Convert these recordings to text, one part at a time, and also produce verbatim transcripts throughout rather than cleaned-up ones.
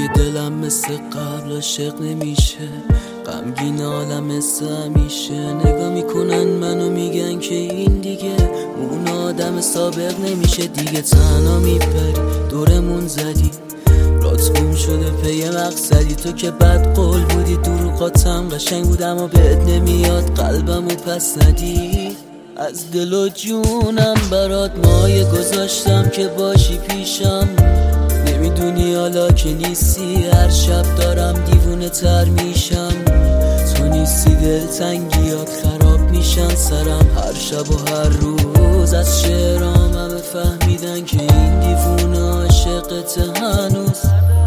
دیگه دلم مثل قبل عاشق نمیشه، غمگین عالم مثل همیشه. نگاه میکنن منو میگن که این دیگه اون آدم سابق نمیشه. دیگه تنها میپری دورمون زدی، رات گم شده پی مقصدی. تو که بد قول بودی دروغاتم قشنگ بود اما بهت نمیاد قلبمو پس ندی. از دل و جونم برات مایه گذاشتم که باشی پیشم، نمیدونی حالا که نیستی هر شب دارم دیوونه تر میشم. تو نیستی دلتنگیات خراب میشن سرم هر شب و هر روز. از شعرام همه فهمیدن که این دیوونه عاشقت هنوز.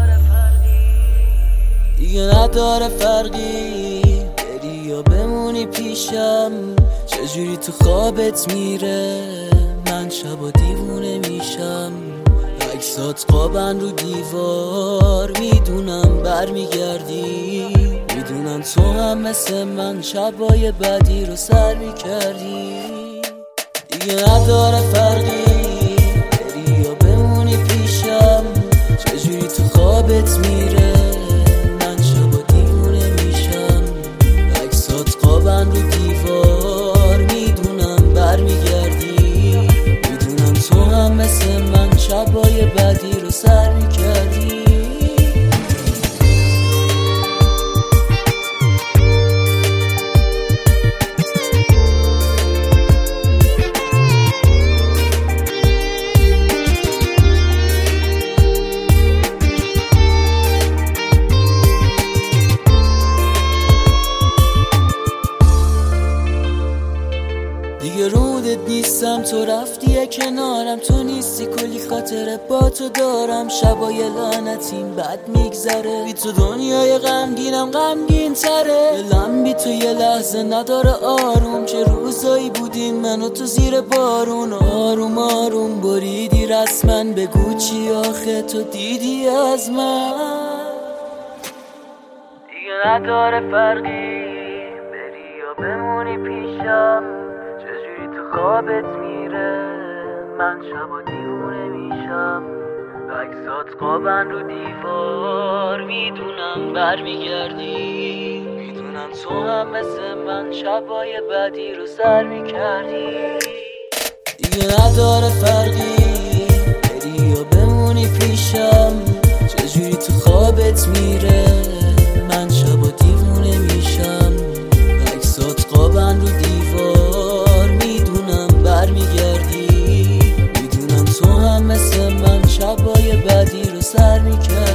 دیگه نداره فرقی بری یا بمونی پیشم، چجوری تو خوابت میره من شبا دیوونه میشم. عکسات قابن رو دیوار میدونم بر میگردی، میدونم تو هم مثل من شبای بدی رو سر میکردی. دیگه نداره فرقی بری یا بمونی پیشم، چجوری تو خوابت میره من شبا دیوونه میشم. عکسات قابن رو دیوار میدونم بر میگردی، میدونم تو هم مثل من شبای بدی رو سر میکردی. دیگه رودت نیستم تو رفتی کنارم، تو نیستی کلی خاطره با تو دارم. شبای لعنتیم بد میگذره بی تو دنیای غمگینم غمگین تره. دلم بی تو یه لحظه نداره آروم، چه روزایی بودیم من و تو زیر بارون. آروم آروم بریدی رسما، بگو چی آخه تو دیدی از من. دیگه نداره فرقی بری یا بمونی پیشم، چجوری تو خوابت میره من شبا دیوونه میشم. عکسات قابن رو دیوار میدونم بر میگردی، میدونم تو هم مثل من شبای بدی رو سر میکردی. دیگه نداره فرقی بری یا بمونی پیشم، چجوری تو خوابت میره من شبا دیوونه میشم. عکسات قابن رو دیوار میدونم بر میگردی، میدونم تو هم مثل من شبای بدی رو سر میکردی.